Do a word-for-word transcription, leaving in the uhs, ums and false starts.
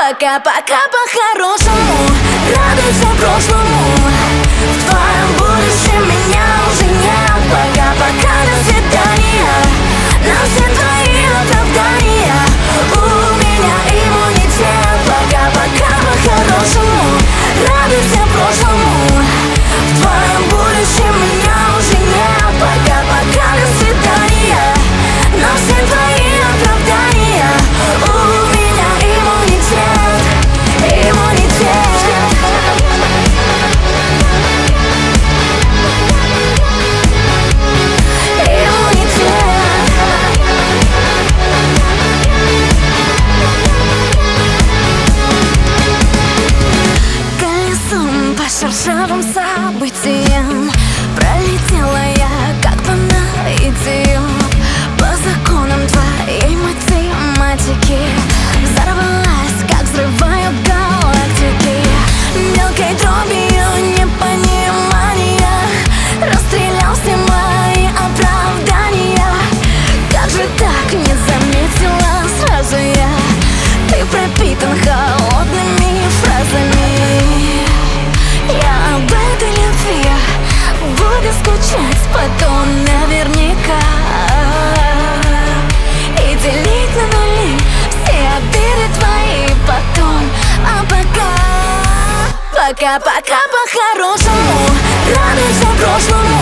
Пока-пока по-хорошему, радуйся прошлому. В твоем будущем меня уже нет. Пока-пока, до свидания. На все твои оправдания у меня иммунитет. Пока-пока по-хорошему, радуйся прошлому. В твоем будущем меня уже нет. Пока-пока, до свидания. На все твои оправдания у меня иммунитет. Иммунитет. Шершавым событием пролетела я, как по наитию, по законам твоей математики. Взорвалась, как взрывают галактики. Мелкой дробью непонимания расстрелял все мои оправдания. Как же так не заметила сразу я? Ты пропитан холодными фразами. Я об этой любви буду скучать потом наверняка и делить на нули все обиды твои потом. А пока, пока-пока по-хорошему, радуйся прошлому.